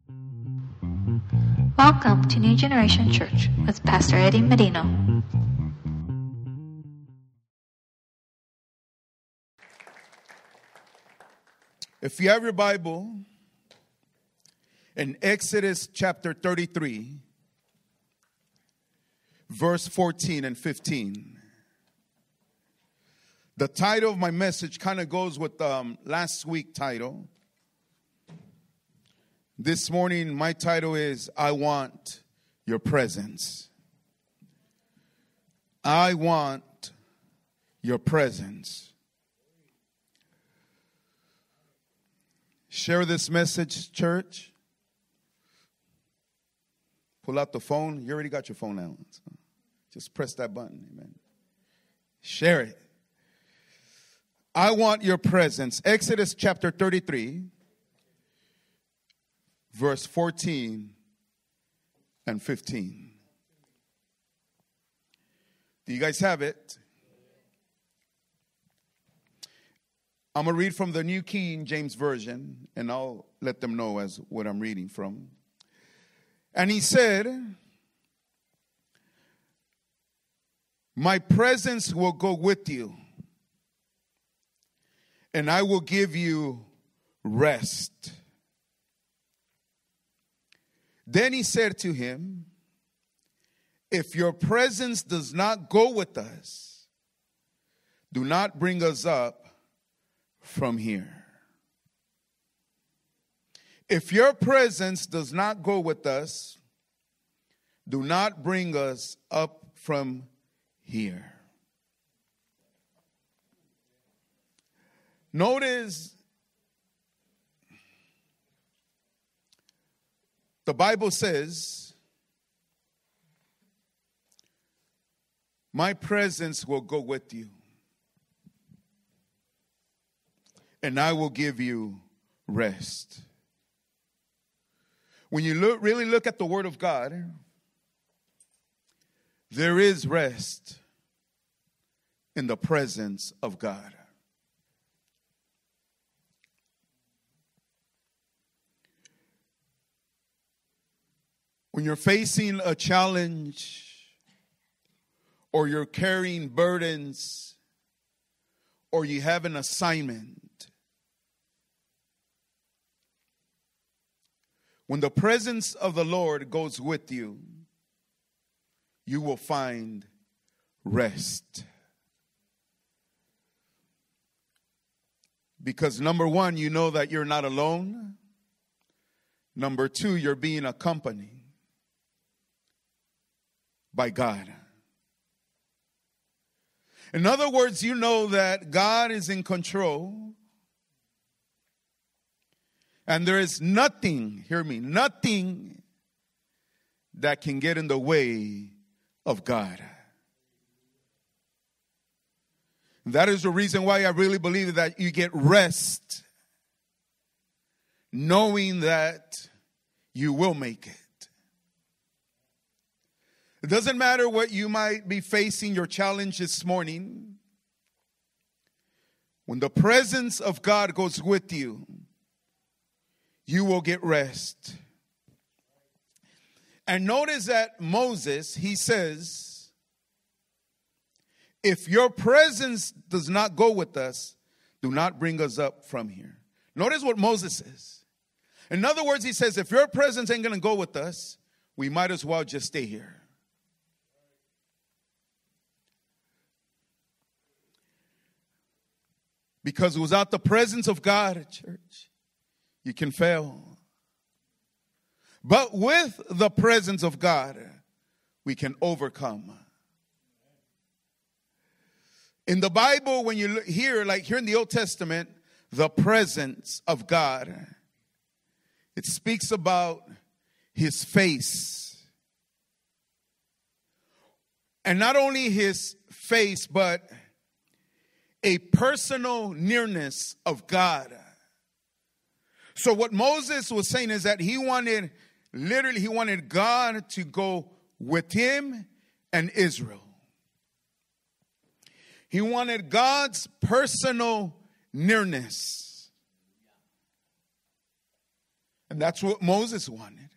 Welcome to New Generation Church with Pastor Eddie Medino. If you have your Bible, in Exodus chapter 33, verse 14 and 15. The title of my message kind of goes with last week's title. This morning, my title is, I Want Your Presence. I want your presence. Share this message, church. Pull out the phone. You already got your phone out. So just press that button. Amen. Share it. I want your presence. Exodus chapter 33, verse 14 and 15. Do you guys have it? I'm going to read from the New King James Version, and I'll let them know as what I'm reading from. And he said, my presence will go with you, and I will give you rest. Then he said to him, if your presence does not go with us, do not bring us up from here. If your presence does not go with us, do not bring us up from here. Notice the Bible says, my presence will go with you, and I will give you rest. When you really look at the Word of God, there is rest in the presence of God. When you're facing a challenge or you're carrying burdens or you have an assignment, when the presence of the Lord goes with you, you will find rest. Because number one, you know that you're not alone. Number two, you're being accompanied by God. In other words, you know that God is in control. And there is nothing, hear me, nothing that can get in the way of God. That is the reason why I really believe that you get rest, knowing that you will make it. It doesn't matter what you might be facing, your challenge this morning. When the presence of God goes with you, you will get rest. And notice that Moses, he says, if your presence does not go with us, do not bring us up from here. Notice what Moses says. In other words, he says, if your presence ain't going to go with us, we might as well just stay here. Because without the presence of God, church, you can fail. But with the presence of God, we can overcome. In the Bible, when you hear, like here in the Old Testament, the presence of God, it speaks about his face. And not only his face, but a personal nearness of God. So what Moses was saying is that he wanted God to go with him and Israel. He wanted God's personal nearness. And that's what Moses wanted.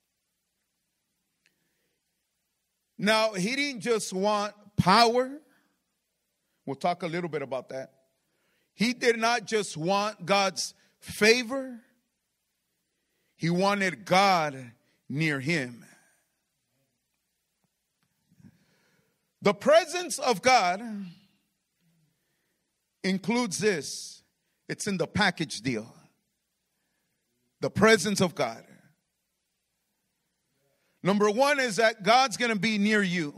Now, he didn't just want power. We'll talk a little bit about that. He did not just want God's favor. He wanted God near him. The presence of God includes this. It's in the package deal. The presence of God. Number one is that God's going to be near you.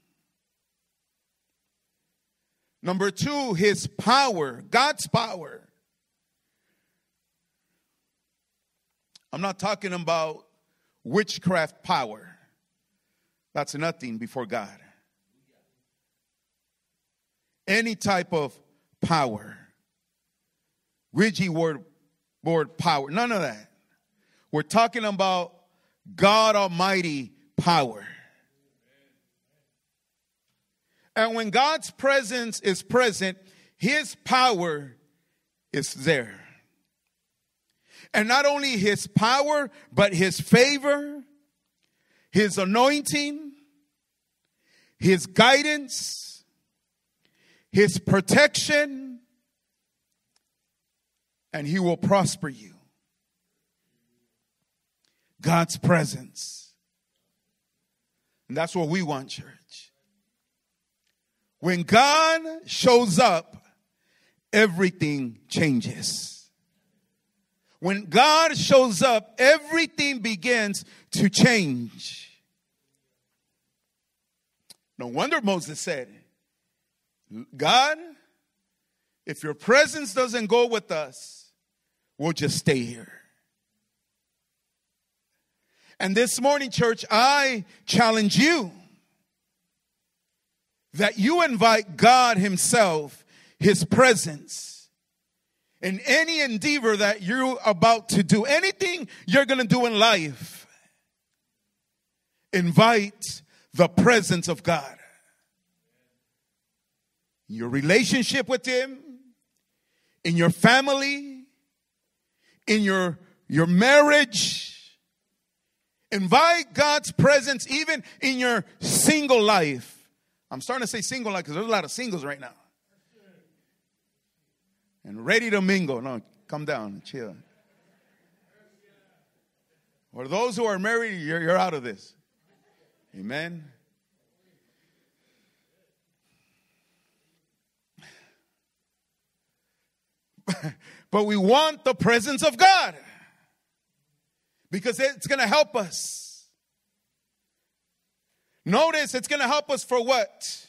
Number two, his power, God's power. I'm not talking about witchcraft power. That's nothing before God. Any type of power. Ouija board power. None of that. We're talking about God Almighty power. And when God's presence is present, his power is there. And not only his power, but his favor, his anointing, his guidance, his protection, and he will prosper you. God's presence. And that's what we want, church. When God shows up, everything changes. When God shows up, everything begins to change. No wonder Moses said, God, if your presence doesn't go with us, we'll just stay here. And this morning, church, I challenge you that you invite God himself, his presence, in any endeavor that you're about to do, anything you're going to do in life. Invite the presence of God. Your relationship with him, in your family, in your marriage. Invite God's presence even in your single life. I'm starting to say single life because there's a lot of singles right now. And ready to mingle. No, come down, chill. Or those who are married, you're out of this. Amen. But we want the presence of God. Because it's going to help us. Notice it's going to help us for what?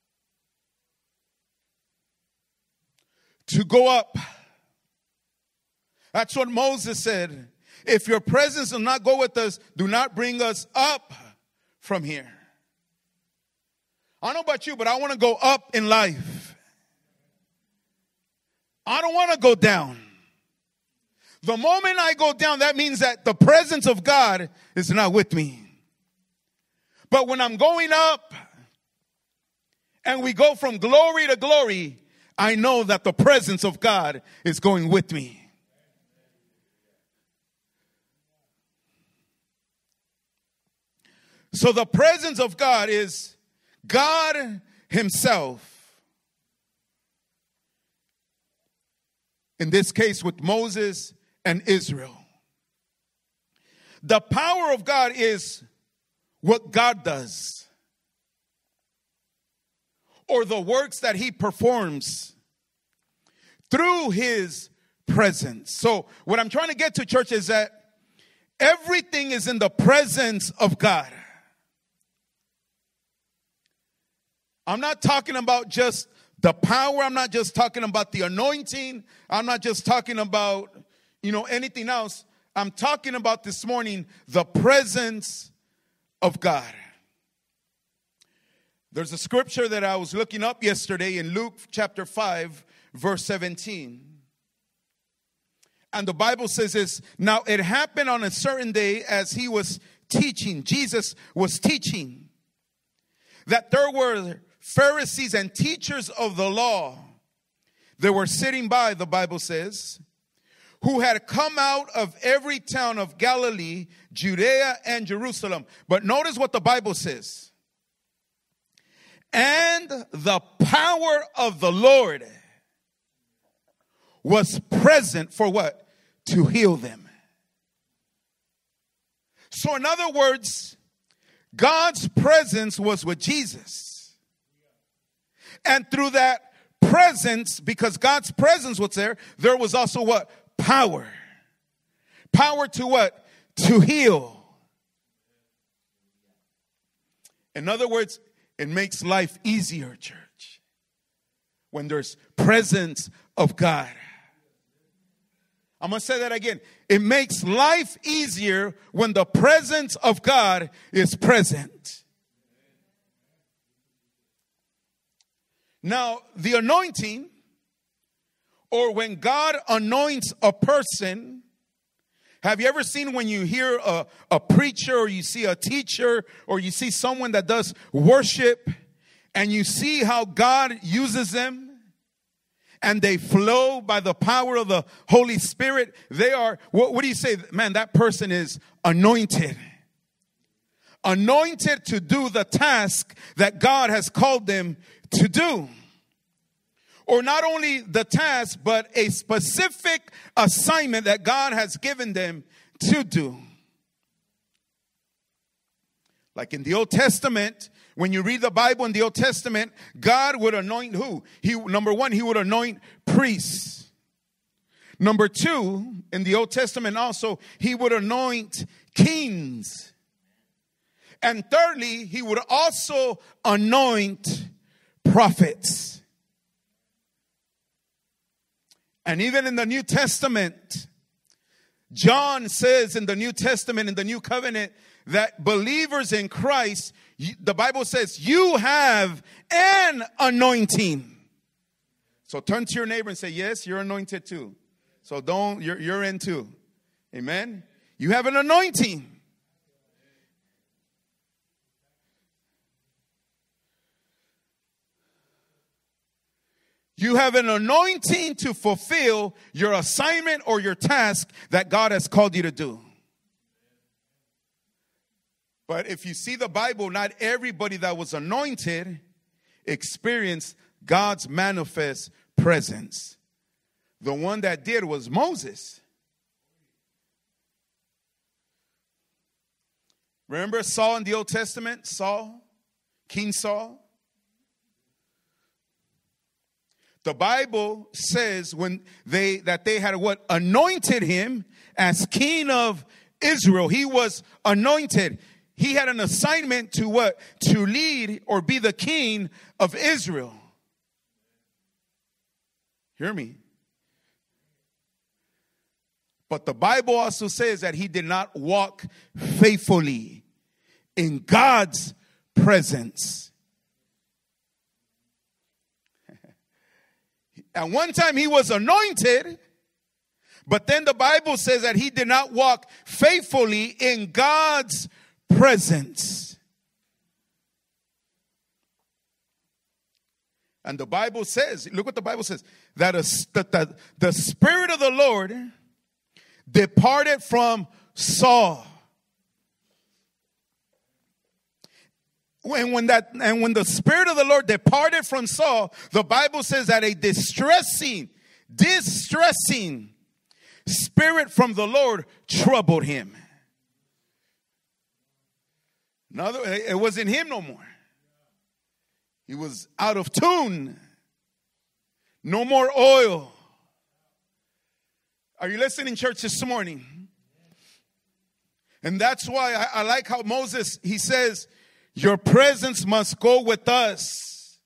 To go up. That's what Moses said. If your presence will not go with us, do not bring us up from here. I don't know about you, but I want to go up in life. I don't want to go down. The moment I go down, that means that the presence of God is not with me. But when I'm going up and we go from glory to glory, I know that the presence of God is going with me. So the presence of God is God himself. In this case with Moses and Israel. The power of God is what God does, or the works that he performs through his presence. So what I'm trying to get to, church, is that everything is in the presence of God. I'm not talking about just the power. I'm not just talking about the anointing. I'm not just talking about, anything else. I'm talking about this morning the presence of God. There's a scripture that I was looking up yesterday in Luke chapter 5, verse 17. And the Bible says this, now it happened on a certain day as he was teaching, Jesus was teaching, that there were Pharisees and teachers of the law. They were sitting by, the Bible says, who had come out of every town of Galilee, Judea, and Jerusalem. But notice what the Bible says. And the power of the Lord was present for what? To heal them. So in other words, God's presence was with Jesus. And through that presence, because God's presence was there was also what? Power. Power to what? To heal. In other words, it makes life easier, church, when there's presence of God. I'm going to say that again. It makes life easier when the presence of God is present. Now, the anointing, or when God anoints a person, have you ever seen when you hear a preacher or you see a teacher or you see someone that does worship and you see how God uses them and they flow by the power of the Holy Spirit? They are, what do you say? Man, that person is anointed. Anointed to do the task that God has called them to do. Or not only the task, but a specific assignment that God has given them to do. Like in the Old Testament, when you read the Bible in the Old Testament, God would anoint who? Number one, he would anoint priests. Number two, in the Old Testament also, he would anoint kings. And thirdly, he would also anoint prophets. And even in the New Testament, John says in the New Testament, in the New Covenant, that believers in Christ, the Bible says, you have an anointing. So turn to your neighbor and say, yes, you're anointed too. So you're in too. Amen. You have an anointing. You have an anointing to fulfill your assignment or your task that God has called you to do. But if you see the Bible, not everybody that was anointed experienced God's manifest presence. The one that did was Moses. Remember Saul in the Old Testament? Saul, King Saul. The Bible says that they had what? Anointed him as king of Israel. He was anointed. He had an assignment to what? To lead or be the king of Israel. Hear me. But the Bible also says that he did not walk faithfully in God's presence. At one time he was anointed, but then the Bible says that he did not walk faithfully in God's presence. And the Bible says, look what the Bible says, that the Spirit of the Lord departed from Saul. When the Spirit of the Lord departed from Saul, the Bible says that a distressing spirit from the Lord troubled him. It wasn't him no more. He was out of tune. No more oil. Are you listening, church, this morning? And that's why I like how Moses, he says, your presence must go with us.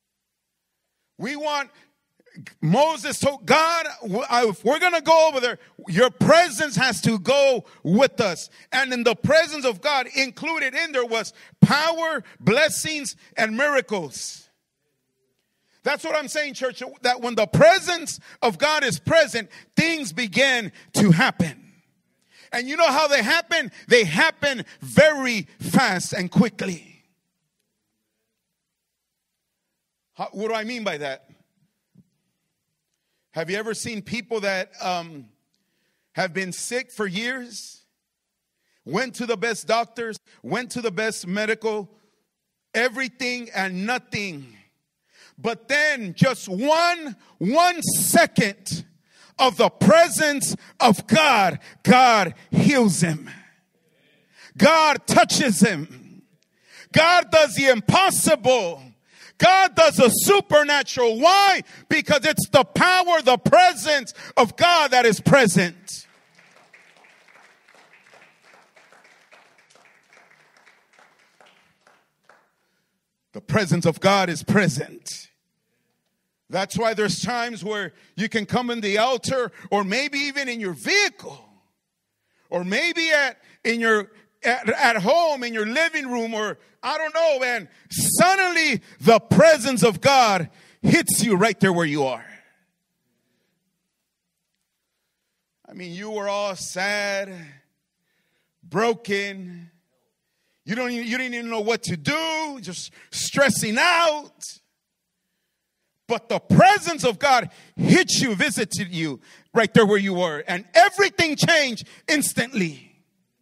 Moses told God, if we're going to go over there, your presence has to go with us. And in the presence of God, included in there was power, blessings, and miracles. That's what I'm saying, church, that when the presence of God is present, things begin to happen. And you know how they happen? They happen very fast and quickly. What do I mean by that? Have you ever seen people that have been sick for years, went to the best doctors, went to the best medical, everything and nothing. But then just one second of the presence of God, God heals him. God touches him. God does the impossible. God does the supernatural. Why? Because it's the power, the presence of God that is present. The presence of God is present. That's why there's times where you can come in the altar, or maybe even in your vehicle, or maybe at home in your living room, or I don't know, and suddenly the presence of God hits you right there where you are. I mean, you were all sad, broken. You didn't even know what to do, just stressing out. But the presence of God hit you, visited you right there where you were, and everything changed instantly.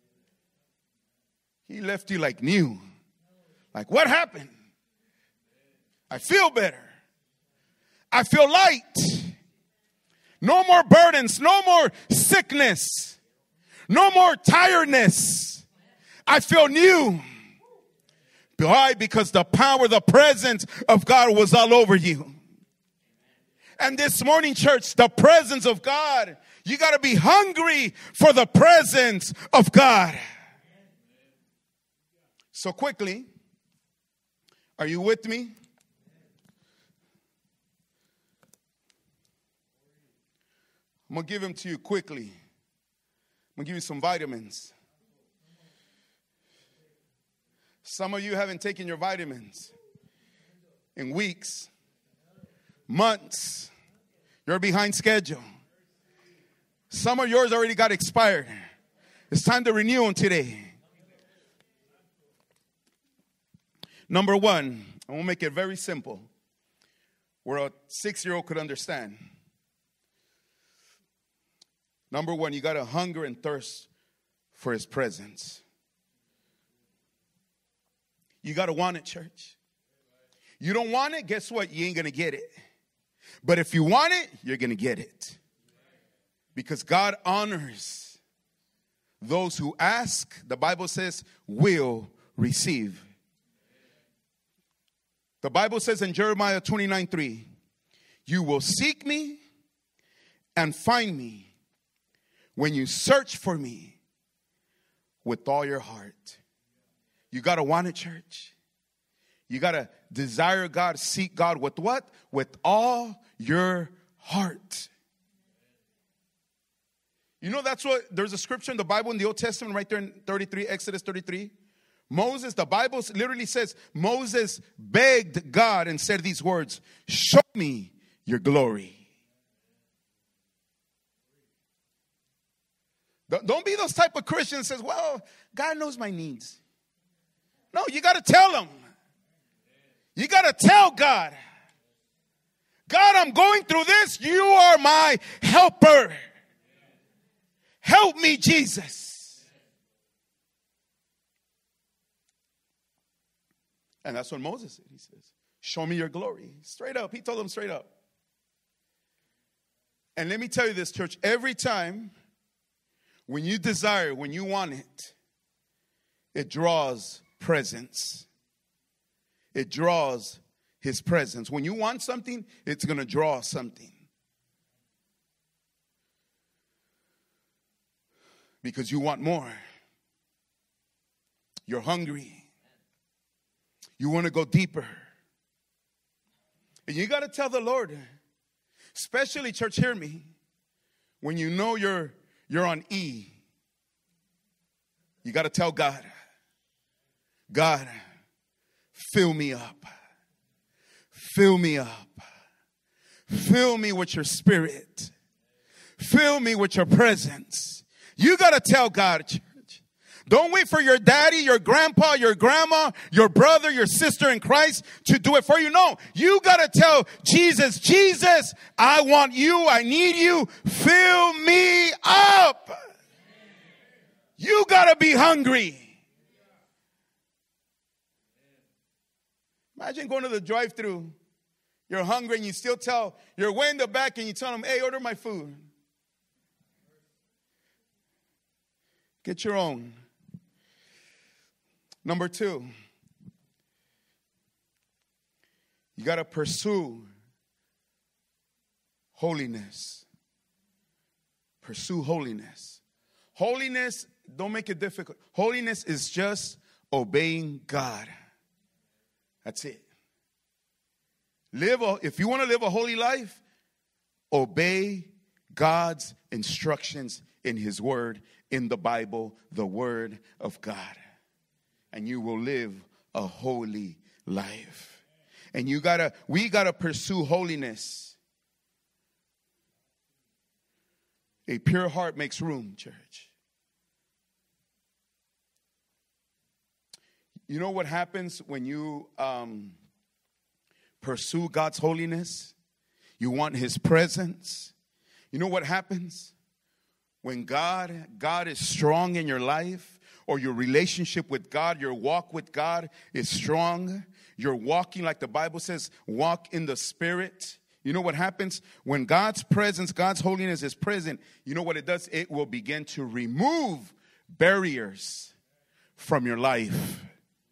He left you like new. Like, what happened? I feel better. I feel light. No more burdens, no more sickness, no more tiredness. I feel new. Why? Because the power, the presence of God was all over you. And this morning, church, the presence of God, you got to be hungry for the presence of God. So quickly, are you with me? I'm going to give them to you quickly. I'm going to give you some vitamins. Some of you haven't taken your vitamins in weeks, months. You're behind schedule. Some of yours already got expired. It's time to renew them today. Number one, I'm going to make it very simple, where a 6-year-old could understand. Number one, you got to hunger and thirst for his presence. You got to want it, church. You don't want it, guess what? You ain't going to get it. But if you want it, you're going to get it. Because God honors those who ask, the Bible says, will receive. The Bible says in Jeremiah 29:3, you will seek me and find me when you search for me with all your heart. You got to want it, church. You got to desire God, seek God with what? With all your heart. You know, that's what, there's a scripture in the Bible in the Old Testament right there in 33, Exodus 33. Moses, the Bible literally says, Moses begged God and said these words, show me your glory. Don't be those type of Christians that says, well, God knows my needs. No, you got to tell him. You got to tell God, God, I'm going through this. You are my helper. Help me, Jesus. And that's what Moses said. He says, show me your glory. Straight up. He told them straight up. And let me tell you this, church. Every time when you desire, when you want it, it draws presence. It draws his presence. When you want something, it's going to draw something. Because you want more. You're hungry. You want to go deeper. And you got to tell the Lord, especially, church, hear me, when you know you're on E, you got to tell God, God, fill me up. Fill me up. Fill me with your spirit. Fill me with your presence. You got to tell God, church, Don't wait for your daddy, your grandpa, your grandma, your brother, your sister in Christ to do it for you. No, you got to tell Jesus, Jesus, I want you. I need you. Fill me up. You got to be hungry. Imagine going to the drive-thru. You're hungry and you still you're way in the back and you tell them, hey, order my food. Get your own. Number 2, you got to pursue holiness. Pursue holiness. Holiness, don't make it difficult. Holiness is just obeying God. That's it. If you want to live a holy life, obey God's instructions in His Word, in the Bible, the Word of God. And you will live a holy life. And we gotta pursue holiness. A pure heart makes room, church. You know what happens when you pursue God's holiness? You want His presence. You know what happens? When God is strong in your life, or your relationship with God, your walk with God is strong. You're walking, like the Bible says, walk in the Spirit. You know what happens? When God's presence, God's holiness is present, you know what it does? It will begin to remove barriers from your life.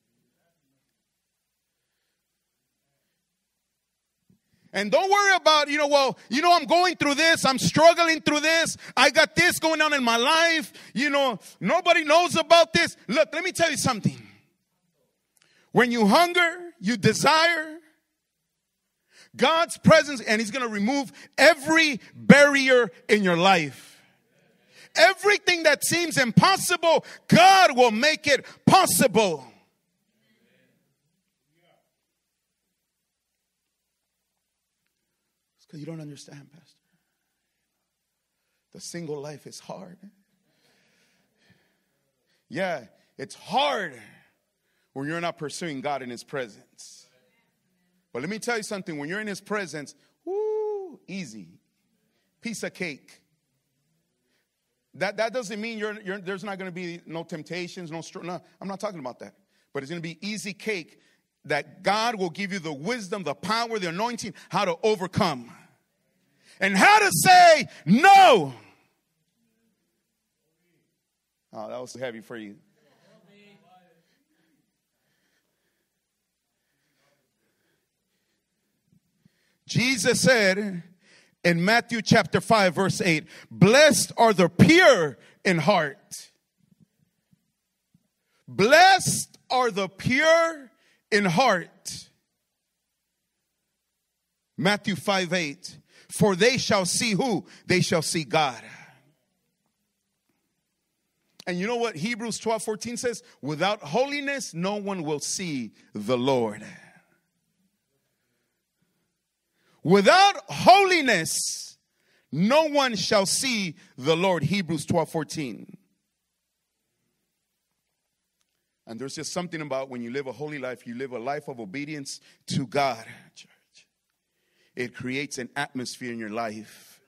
And don't worry about, I'm going through this. I'm struggling through this. I got this going on in my life. Nobody knows about this. Look, let me tell you something. When you hunger, you desire God's presence, and He's going to remove every barrier in your life. Everything that seems impossible, God will make it possible. Because you don't understand, Pastor. The single life is hard. Yeah, it's hard when you're not pursuing God in His presence. But let me tell you something. When you're in His presence, easy. Piece of cake. That doesn't mean there's not going to be no temptations, no, I'm not talking about that. But it's going to be easy cake that God will give you the wisdom, the power, the anointing, how to overcome. And how to say no. Oh, that was too heavy for you. Jesus said in Matthew chapter 5, verse 8, blessed are the pure in heart. Blessed are the pure in heart. Matthew 5:8. For they shall see who? They shall see God. And you know what Hebrews 12:14 says? Without holiness, no one will see the Lord. Without holiness, no one shall see the Lord. Hebrews 12:14. And there's just something about when you live a holy life, you live a life of obedience to God, church. It creates an atmosphere in your life.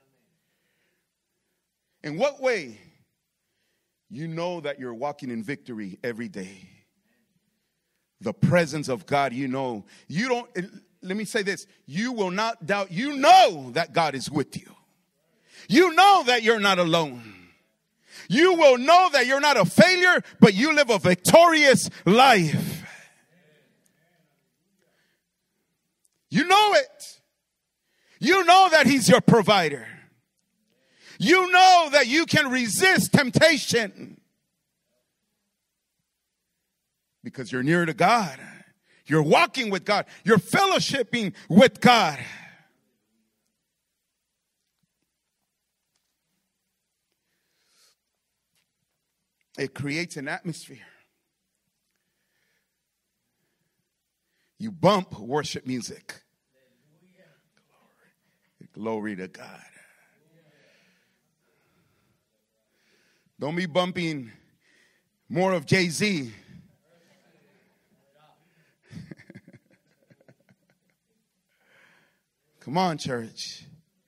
In what way? You know that you're walking in victory every day. The presence of God, let me say this. You will not doubt. You know that God is with you. You know that you're not alone. You will know that you're not a failure, but you live a victorious life. You know it. You know that He's your provider. You know that you can resist temptation because you're near to God. You're walking with God. You're fellowshipping with God. It creates an atmosphere. You bump worship music. Glory to God. Don't be bumping More of Jay-Z. Come on, church.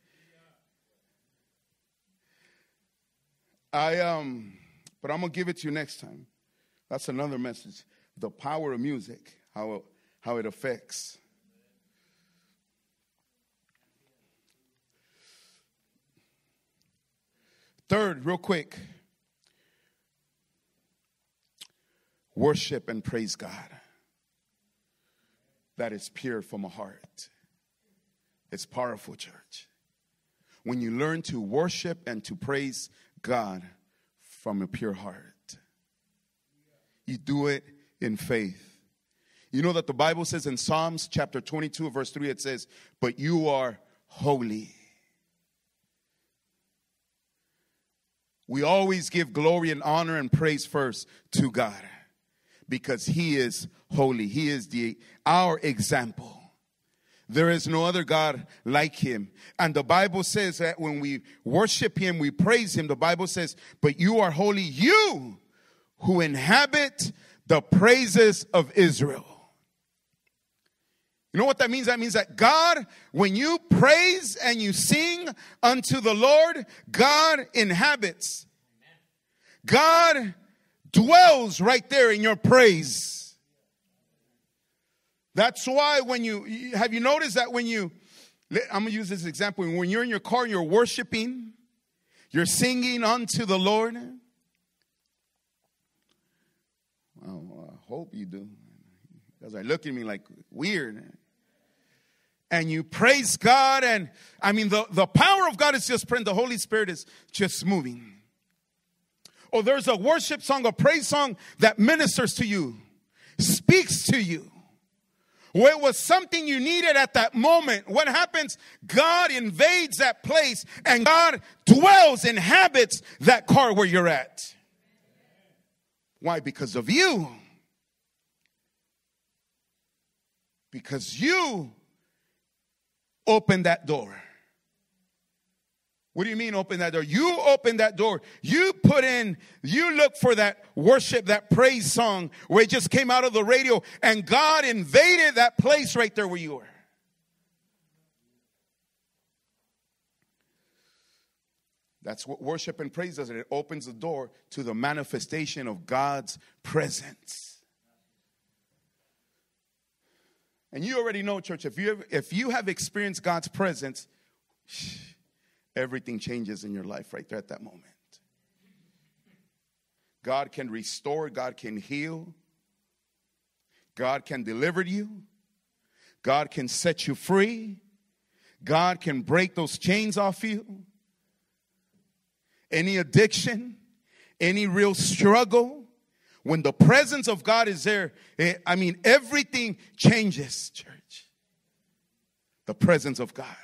But I'm going to give it to you next time. That's another message. The power of music, how it affects. Third, real quick. Worship and praise God. That is pure from a heart. It's powerful, church. When you learn to worship and to praise God from a pure heart, you do it in faith. You know that the Bible says in Psalms chapter 22, verse 3, it says, but you are holy. We always give glory and honor and praise first to God because He is holy. He is our example. There is no other God like Him. And the Bible says that when we worship Him, we praise Him. The Bible says, but you are holy, you who inhabit the praises of Israel. You know what that means? That means that God, when you praise and you sing unto the Lord, God inhabits. God dwells right there in your praise. That's why have you noticed that when I'm going to use this example. When you're in your car and you're worshiping, you're singing unto the Lord. Oh, I hope you do. Because they look at me like weird. And you praise God. And I mean, the power of God is just present. The Holy Spirit is just moving. Or there's a worship song, a praise song that ministers to you, speaks to you. Where it was something you needed at that moment. What happens? God invades that place and God dwells, inhabits that car where you're at. Why? Because of you. Because you opened that door. What do you mean open that door? You open that door. You look for that worship, that praise song where it just came out of the radio and God invaded that place right there where you were. That's what worship and praise does. It opens the door to the manifestation of God's presence. And you already know, church, if you have experienced God's presence, everything changes in your life right there at that moment. God can restore. God can heal. God can deliver you. God can set you free. God can break those chains off you. Any addiction, any real struggle, when the presence of God is there, everything changes, church. The presence of God.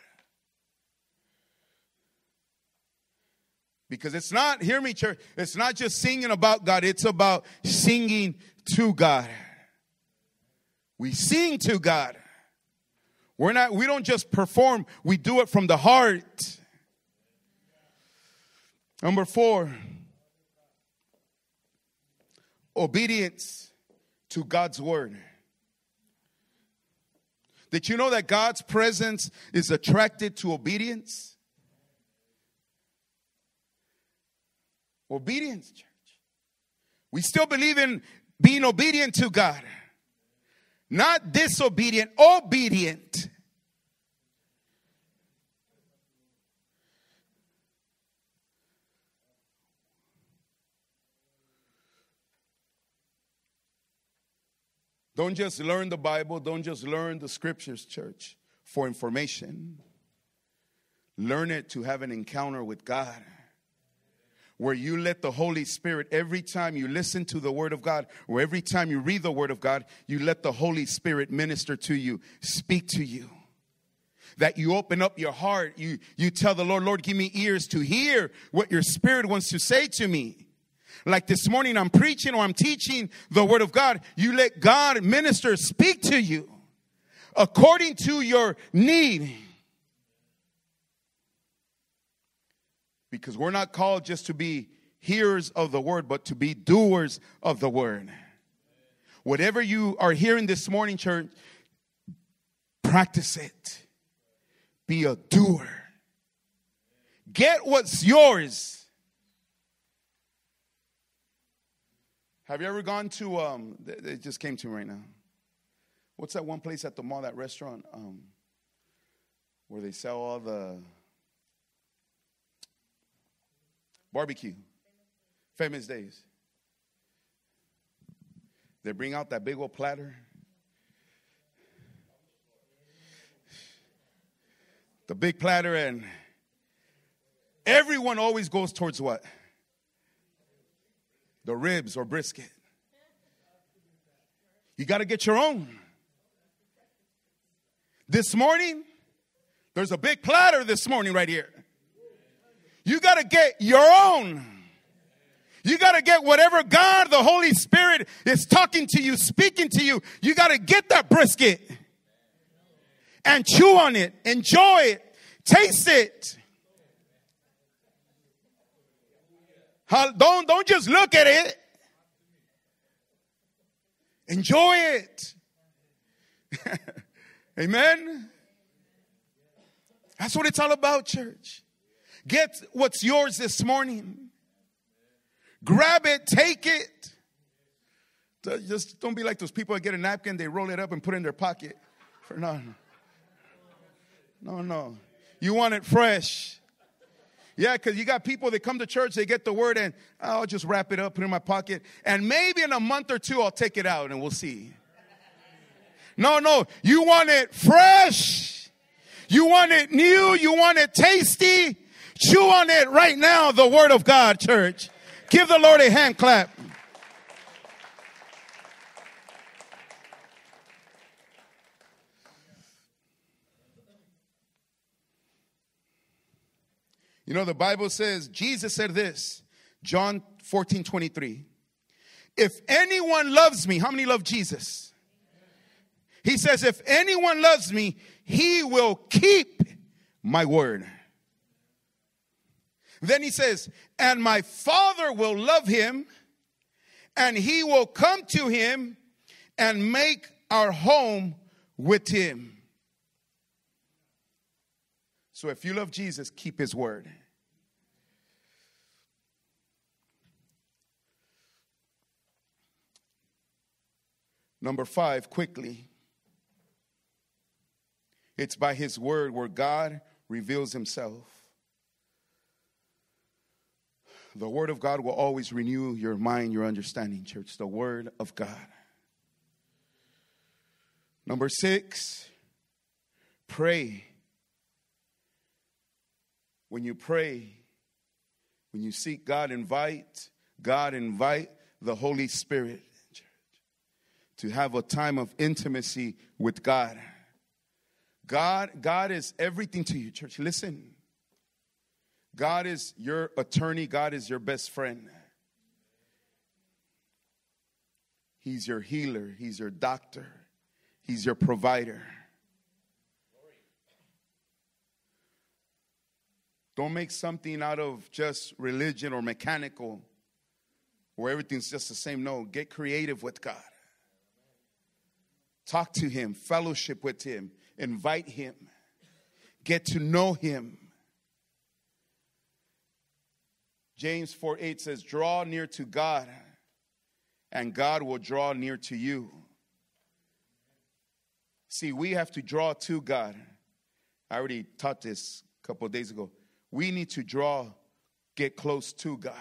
Because it's not, hear me, church, it's not just singing about God, it's about singing to God. We sing to God. We don't just perform, we do it from the heart. Number 4, obedience to God's word. Did you know that God's presence is attracted to obedience? Obedience, church. We still believe in being obedient to God. Not disobedient, obedient. Don't just learn the Bible. Don't just learn the scriptures, church, for information. Learn it to have an encounter with God. Where you let the Holy Spirit, every time you listen to the Word of God, or every time you read the Word of God, you let the Holy Spirit minister to you, speak to you. That you open up your heart. You tell the Lord, Lord, give me ears to hear what your Spirit wants to say to me. Like this morning I'm preaching or I'm teaching the Word of God. You let God minister, speak to you according to your need. Because we're not called just to be hearers of the word, but to be doers of the word. Whatever you are hearing this morning, church, practice it. Be a doer. Get what's yours. Have you ever gone to, it just came to me right now. What's that one place at the mall, that restaurant, where they sell all the barbecue? Famous Days. They bring out that big old platter. The big platter, and everyone always goes towards what? The ribs or brisket. You got to get your own. This morning, there's a big platter this morning right here. You got to get your own. You got to get whatever God, the Holy Spirit, is talking to you, speaking to you. You got to get that brisket and chew on it, enjoy it, taste it. Don't just look at it. Enjoy it. Amen. That's what it's all about, church. Get what's yours this morning. Grab it, take it. Just don't be like those people that get a napkin, they roll it up and put it in their pocket. No. You want it fresh. Yeah, because you got people that come to church, they get the word, and I'll just wrap it up, put it in my pocket, and maybe in a month or two I'll take it out and we'll see. No. You want it fresh. You want it new. You want it tasty. Chew on it right now, the word of God, church. Give the Lord a hand clap. You know, the Bible says, Jesus said this, John 14:23. If anyone loves me, how many love Jesus? He says, if anyone loves me, he will keep my word. Then he says, and my Father will love him, and he will come to him and make our home with him. So if you love Jesus, keep his word. Number 5, quickly. It's by his word where God reveals himself. The word of God will always renew your mind, your understanding, church. The word of God. Number 6, pray. When you pray, when you seek God, invite the Holy Spirit, church, to have a time of intimacy with God. God is everything to you, church. Listen. God is your attorney. God is your best friend. He's your healer. He's your doctor. He's your provider. Don't make something out of just religion or mechanical where everything's just the same. No, get creative with God. Talk to him. Fellowship with him. Invite him. Get to know him. James 4:8 says, draw near to God, and God will draw near to you. See, we have to draw to God. I already taught this a couple of days ago. We need to get close to God.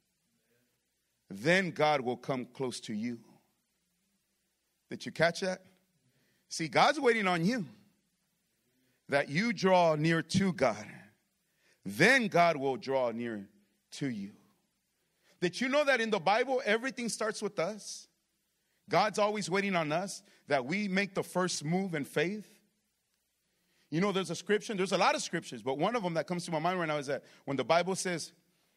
Then God will come close to you. Did you catch that? See, God's waiting on you. That you draw near to God. Then God will draw near to you. Did you know that in the Bible, everything starts with us? God's always waiting on us, that we make the first move in faith. You know, there's a lot of scriptures, but one of them that comes to my mind right now is that when the Bible says,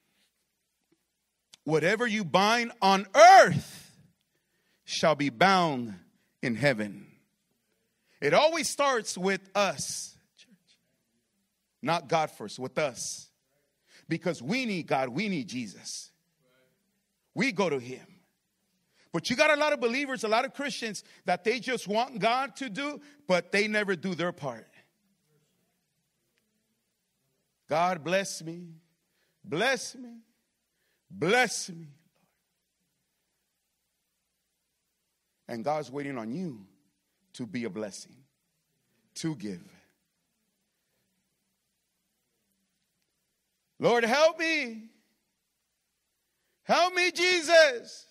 whatever you bind on earth shall be bound in heaven. It always starts with us, church. Not God first, with us. Because we need God, we need Jesus. We go to him. But you got a lot of believers, a lot of Christians that they just want God to do, but they never do their part. God bless me, bless me, bless me. And God's waiting on you to be a blessing, to give. Lord, help me. Help me, Jesus.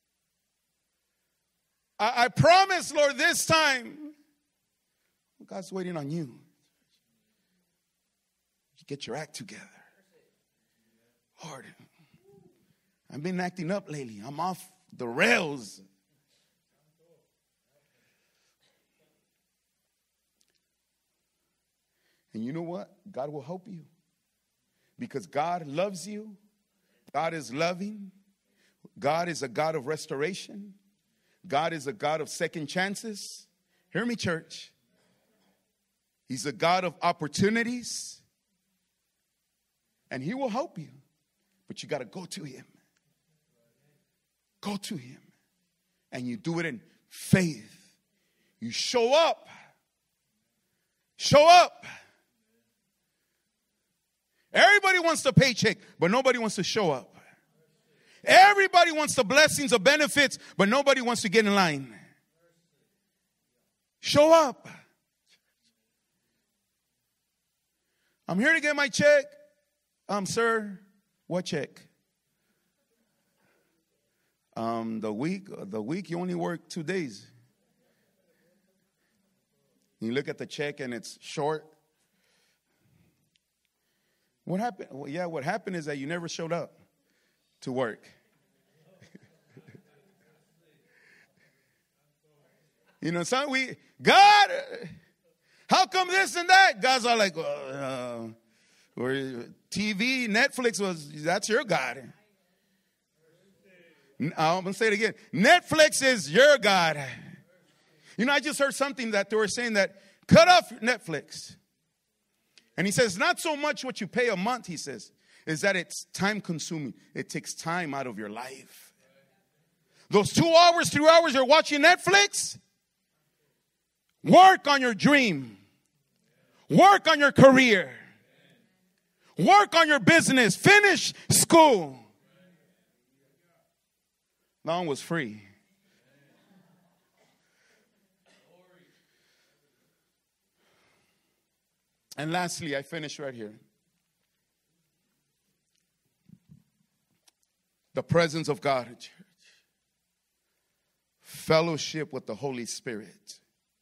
I promise, Lord, this time. God's waiting on you. Get your act together. Lord, I've been acting up lately. I'm off the rails. And you know what? God will help you. Because God loves you. God is loving. God is a God of restoration. God is a God of second chances. Hear me, church. He's a God of opportunities. And he will help you. But you got to go to him. Go to him. And you do it in faith. You show up. Show up. Everybody wants the paycheck, but nobody wants to show up. Everybody wants the blessings or benefits, but nobody wants to get in line. Show up. I'm here to get my check. Sir, what check? The week you only work 2 days. You look at the check and it's short. What happened? Well, yeah, what happened is that you never showed up to work. You know, God, how come this and that? God's all like, or TV, Netflix that's your God. I'm going to say it again. Netflix is your God. You know, I just heard something that they were saying that cut off Netflix. And he says, not so much what you pay a month, he says, is that it's time consuming. It takes time out of your life. Those 2 hours, 3 hours you're watching Netflix, work on your dream. Work on your career. Work on your business. Finish school. That one was free. And lastly, I finish right here. The presence of God in church. Fellowship with the Holy Spirit.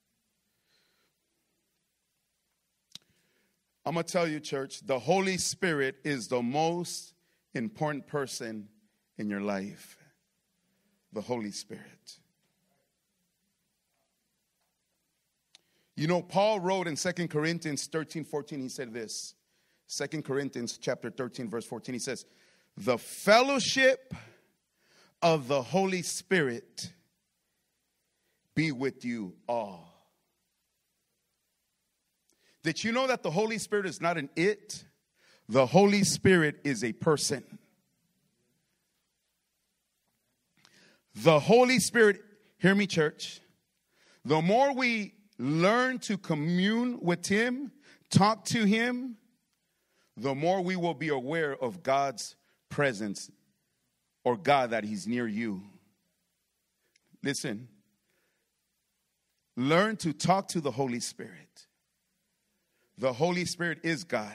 I'm going to tell you, church, the Holy Spirit is the most important person in your life. The Holy Spirit. You know, Paul wrote in 2 Corinthians 13:14, he said this. 2 Corinthians chapter 13, verse 14, he says, the fellowship of the Holy Spirit be with you all. Did you know that the Holy Spirit is not an it? The Holy Spirit is a person. The Holy Spirit, hear me, church, the more we learn to commune with him, talk to him, the more we will be aware of God's presence or God that he's near you. Listen, learn to talk to the Holy Spirit. The Holy Spirit is God.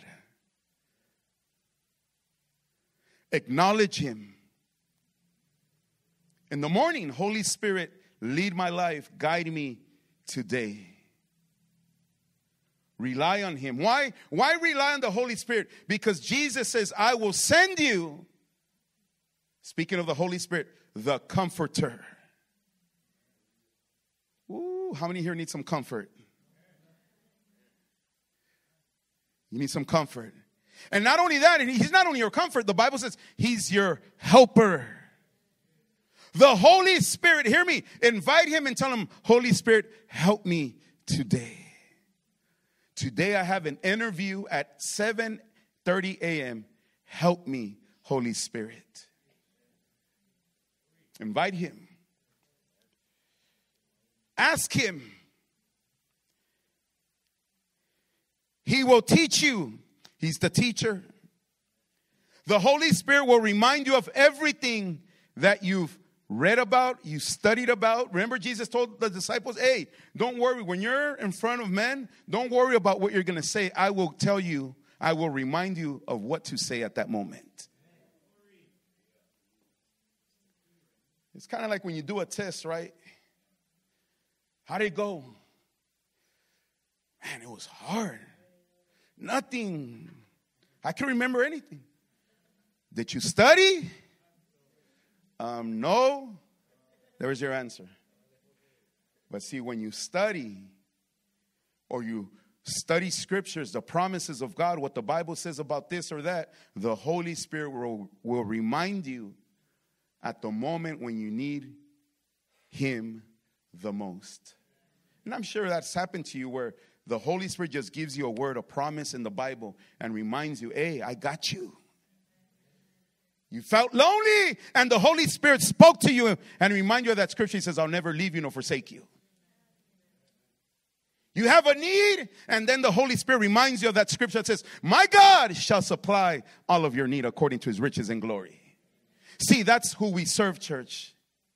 Acknowledge him. In the morning, Holy Spirit, lead my life, guide me today. Rely on him. Why rely on the Holy Spirit? Because Jesus says, I will send you, speaking of the Holy Spirit, the Comforter. Ooh, how many here need some comfort? You need some comfort. And not only that, he's not only your comfort, the Bible says he's your helper. The Holy Spirit, hear me, invite him and tell him, Holy Spirit, help me today. Today I have an interview at 7:30 a.m. Help me, Holy Spirit. Invite him. Ask him. He will teach you. He's the teacher. The Holy Spirit will remind you of everything that you've read about, you studied about. Remember, Jesus told the disciples, hey, don't worry. When you're in front of men, don't worry about what you're going to say. I will tell you, I will remind you of what to say at that moment. It's kind of like when you do a test, right? How did it go? Man, it was hard. Nothing. I can't remember anything. Did you study? No. There's your answer. But see, when you study or you study scriptures, the promises of God, what the Bible says about this or that, the Holy Spirit will remind you at the moment when you need him the most. And I'm sure that's happened to you where the Holy Spirit just gives you a word, a promise in the Bible and reminds you, hey, I got you. You felt lonely and the Holy Spirit spoke to you and remind you of that scripture. He says, I'll never leave you nor forsake you. You have a need and then the Holy Spirit reminds you of that scripture that says, my God shall supply all of your need according to his riches and glory. See, that's who we serve, church.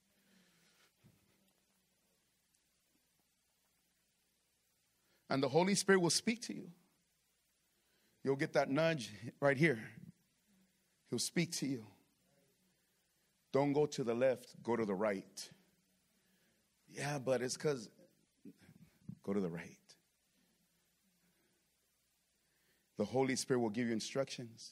And the Holy Spirit will speak to you. You'll get that nudge right here. He'll speak to you. Don't go to the left, go to the right. Yeah, but it's because, go to the right. The Holy Spirit will give you instructions.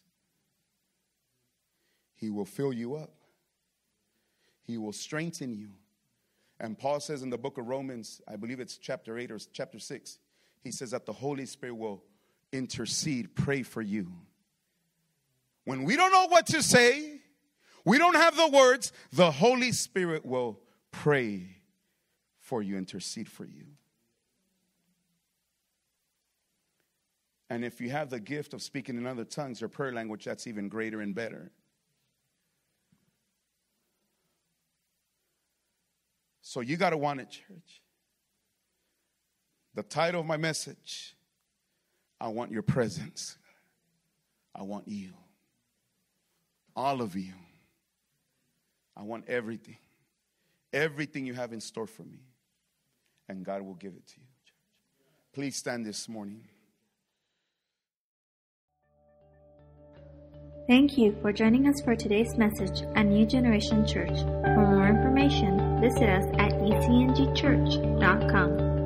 He will fill you up. He will strengthen you. And Paul says in the book of Romans, I believe it's chapter 8 or chapter 6, he says that the Holy Spirit will intercede, pray for you. When we don't know what to say, we don't have the words, the Holy Spirit will pray for you, intercede for you. And if you have the gift of speaking in other tongues or prayer language, that's even greater and better. So you got to want it, church. The title of my message, I want your presence. I want you. All of you. I want everything. Everything you have in store for me. And God will give it to you, church. Please stand this morning. Thank you for joining us for today's message at New Generation Church. For more information, visit us at ecngchurch.com.